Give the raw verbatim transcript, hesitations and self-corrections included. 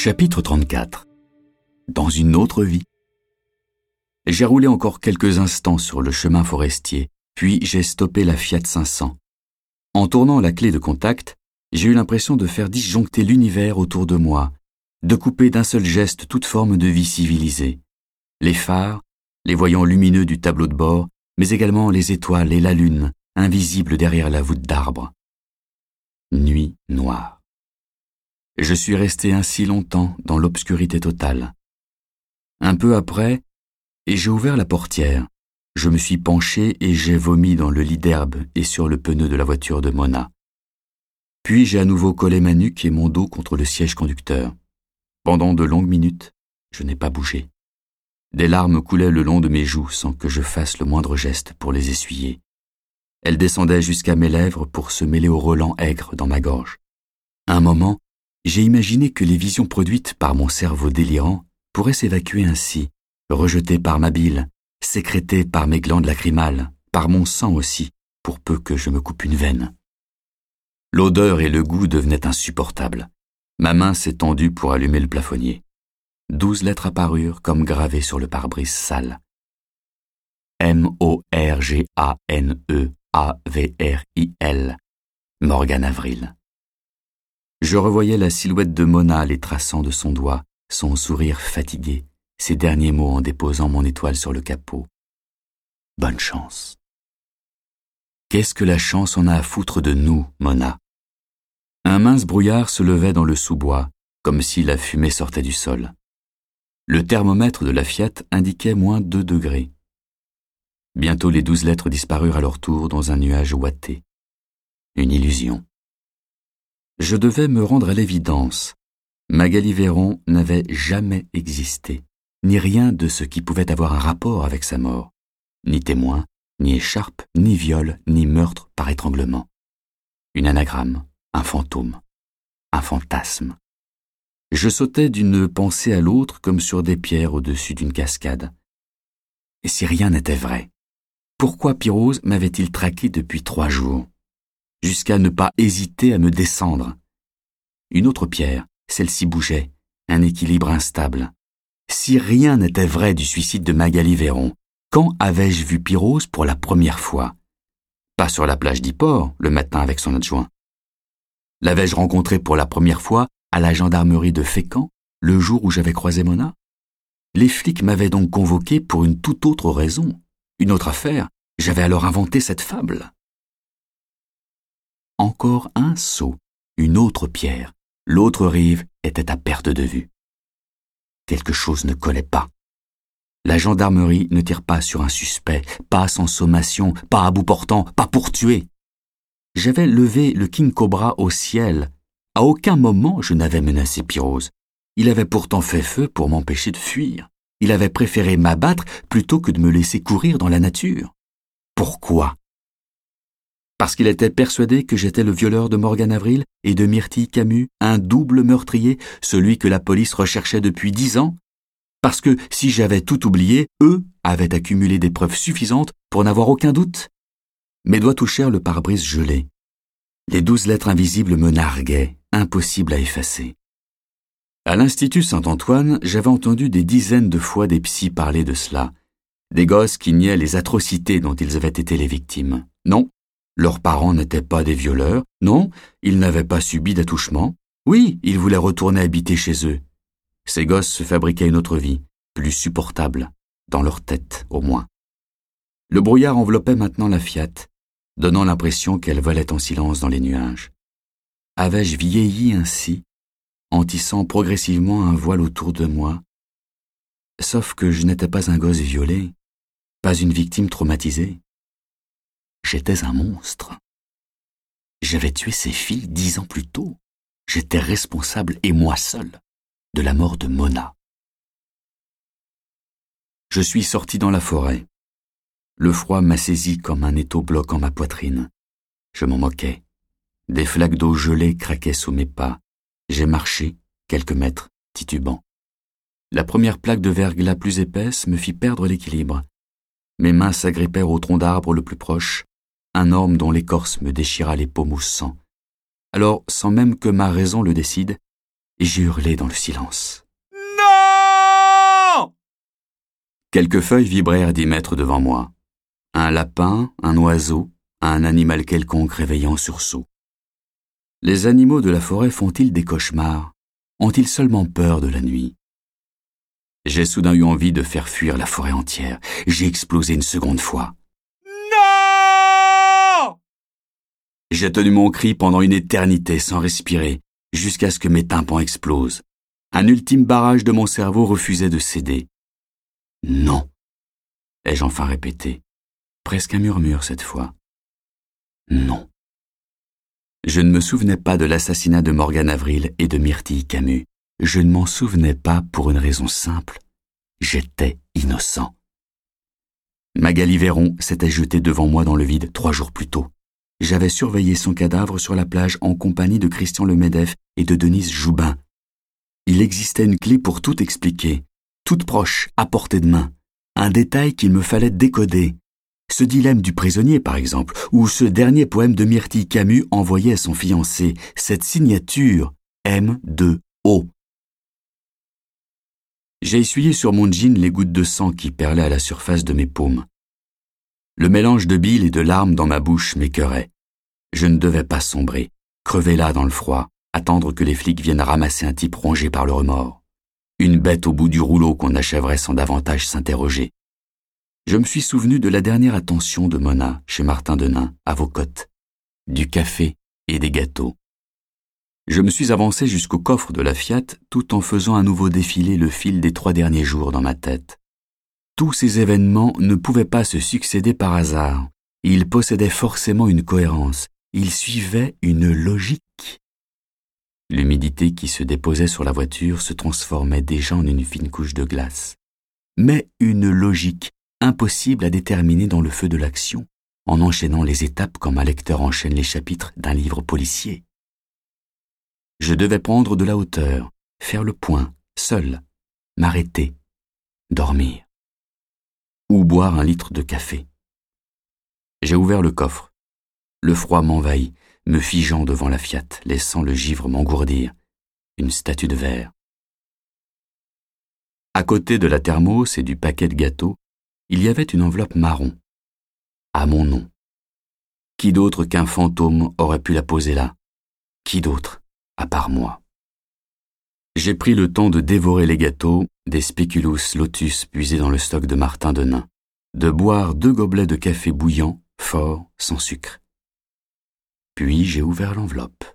Chapitre trente-quatre. Dans une autre vie. J'ai roulé encore quelques instants sur le chemin forestier, puis j'ai stoppé la Fiat cinq cents. En tournant la clé de contact, j'ai eu l'impression de faire disjoncter l'univers autour de moi, de couper d'un seul geste toute forme de vie civilisée. Les phares, les voyants lumineux du tableau de bord, mais également les étoiles et la lune, invisibles derrière la voûte d'arbres. Nuit noire. Je suis resté ainsi longtemps dans l'obscurité totale. Un peu après, et j'ai ouvert la portière. Je me suis penché et j'ai vomi dans le lit d'herbe et sur le pneu de la voiture de Mona. Puis j'ai à nouveau collé ma nuque et mon dos contre le siège conducteur. Pendant de longues minutes, je n'ai pas bougé. Des larmes coulaient le long de mes joues sans que je fasse le moindre geste pour les essuyer. Elles descendaient jusqu'à mes lèvres pour se mêler au relent aigre dans ma gorge. À un moment, j'ai imaginé que les visions produites par mon cerveau délirant pourraient s'évacuer ainsi, rejetées par ma bile, sécrétées par mes glandes lacrymales, par mon sang aussi, pour peu que je me coupe une veine. L'odeur et le goût devenaient insupportables. Ma main s'est tendue pour allumer le plafonnier. Douze lettres apparurent comme gravées sur le pare-brise sale. M O R G A N E A V R I L. Morgan Avril. Je revoyais la silhouette de Mona les traçant de son doigt, son sourire fatigué, ses derniers mots en déposant mon étoile sur le capot. Bonne chance. Qu'est-ce que la chance en a à foutre de nous, Mona? Un mince brouillard se levait dans le sous-bois, comme si la fumée sortait du sol. Le thermomètre de la Fiat indiquait moins deux degrés. Bientôt les douze lettres disparurent à leur tour dans un nuage ouaté. Une illusion. Je devais me rendre à l'évidence. Magali Véron n'avait jamais existé, ni rien de ce qui pouvait avoir un rapport avec sa mort, ni témoin, ni écharpe, ni viol, ni meurtre par étranglement. Une anagramme, un fantôme, un fantasme. Je sautais d'une pensée à l'autre comme sur des pierres au-dessus d'une cascade. Et si rien n'était vrai, pourquoi Pirose m'avait-il traqué depuis trois jours, jusqu'à ne pas hésiter à me descendre? Une autre pierre, celle-ci bougeait, un équilibre instable. Si rien n'était vrai du suicide de Magali Véron, quand avais-je vu Pirose pour la première fois? Pas sur la plage d'Yport, le matin avec son adjoint. L'avais-je rencontré pour la première fois à la gendarmerie de Fécamp, le jour où j'avais croisé Mona? Les flics m'avaient donc convoqué pour une toute autre raison, une autre affaire. J'avais alors inventé cette fable. Encore un saut, une autre pierre. L'autre rive était à perte de vue. Quelque chose ne collait pas. La gendarmerie ne tire pas sur un suspect, pas sans sommation, pas à bout portant, pas pour tuer. J'avais levé le King Cobra au ciel. À aucun moment je n'avais menacé Pirose. Il avait pourtant fait feu pour m'empêcher de fuir. Il avait préféré m'abattre plutôt que de me laisser courir dans la nature. Pourquoi? Parce qu'il était persuadé que j'étais le violeur de Morgan Avril et de Myrtille Camus, un double meurtrier, celui que la police recherchait depuis dix ans? Parce que si j'avais tout oublié, eux avaient accumulé des preuves suffisantes pour n'avoir aucun doute? Mes doigts touchèrent le pare-brise gelé. Les douze lettres invisibles me narguaient, impossible à effacer. À l'Institut Saint-Antoine, j'avais entendu des dizaines de fois des psys parler de cela, des gosses qui niaient les atrocités dont ils avaient été les victimes. Non, leurs parents n'étaient pas des violeurs, non, ils n'avaient pas subi d'attouchement. Oui, ils voulaient retourner habiter chez eux. Ces gosses se fabriquaient une autre vie, plus supportable, dans leur tête au moins. Le brouillard enveloppait maintenant la Fiat, donnant l'impression qu'elle volait en silence dans les nuages. Avais-je vieilli ainsi, en tissant progressivement un voile autour de moi? Sauf que je n'étais pas un gosse violé, pas une victime traumatisée. J'étais un monstre. J'avais tué ces filles dix ans plus tôt. J'étais responsable, et moi seul, de la mort de Mona. Je suis sorti dans la forêt. Le froid m'a saisi comme un étau bloquant ma poitrine. Je m'en moquais. Des flaques d'eau gelée craquaient sous mes pas. J'ai marché, quelques mètres, titubant. La première plaque de verglas plus épaisse me fit perdre l'équilibre. Mes mains s'agrippèrent au tronc d'arbre le plus proche, un orme dont l'écorce me déchira les peaux moussant. Alors, sans même que ma raison le décide, et j'ai hurlé dans le silence. Non! Quelques feuilles vibrèrent dix mètres devant moi. Un lapin, un oiseau, un animal quelconque réveillant en sursaut. Les animaux de la forêt font-ils des cauchemars? Ont-ils seulement peur de la nuit? J'ai soudain eu envie de faire fuir la forêt entière. J'ai explosé une seconde fois. Non! J'ai tenu mon cri pendant une éternité sans respirer, jusqu'à ce que mes tympans explosent. Un ultime barrage de mon cerveau refusait de céder. Non, ai-je enfin répété, presque un murmure cette fois. Non. Je ne me souvenais pas de l'assassinat de Morgane Avril et de Myrtille Camus. Je ne m'en souvenais pas pour une raison simple. J'étais innocent. Magali Véron s'était jetée devant moi dans le vide trois jours plus tôt. J'avais surveillé son cadavre sur la plage en compagnie de Christian Lemedef et de Denise Joubin. Il existait une clé pour tout expliquer, toute proche, à portée de main. Un détail qu'il me fallait décoder. Ce dilemme du prisonnier, par exemple, ou ce dernier poème de Myrtille Camus envoyé à son fiancé, cette signature M deux O. J'ai essuyé sur mon jean les gouttes de sang qui perlaient à la surface de mes paumes. Le mélange de bile et de larmes dans ma bouche m'écœurait. Je ne devais pas sombrer, crever là dans le froid, attendre que les flics viennent ramasser un type rongé par le remords. Une bête au bout du rouleau qu'on achèverait sans davantage s'interroger. Je me suis souvenu de la dernière attention de Mona chez Martin Denain, à Vaucotte, du café et des gâteaux. Je me suis avancé jusqu'au coffre de la Fiat tout en faisant à nouveau défiler le fil des trois derniers jours dans ma tête. Tous ces événements ne pouvaient pas se succéder par hasard. Ils possédaient forcément une cohérence. Ils suivaient une logique. L'humidité qui se déposait sur la voiture se transformait déjà en une fine couche de glace. Mais une logique impossible à déterminer dans le feu de l'action, en enchaînant les étapes comme un lecteur enchaîne les chapitres d'un livre policier. Je devais prendre de la hauteur, faire le point, seul, m'arrêter, dormir. Ou boire un litre de café. J'ai ouvert le coffre. Le froid m'envahit, me figeant devant la Fiat, laissant le givre m'engourdir, une statue de verre. À côté de la thermos et du paquet de gâteaux, il y avait une enveloppe marron, à mon nom. Qui d'autre qu'un fantôme aurait pu la poser là? Qui d'autre, à part moi? J'ai pris le temps de dévorer les gâteaux, des spéculus lotus puisés dans le stock de Martin Denain, de boire deux gobelets de café bouillant, fort, sans sucre. Puis j'ai ouvert l'enveloppe.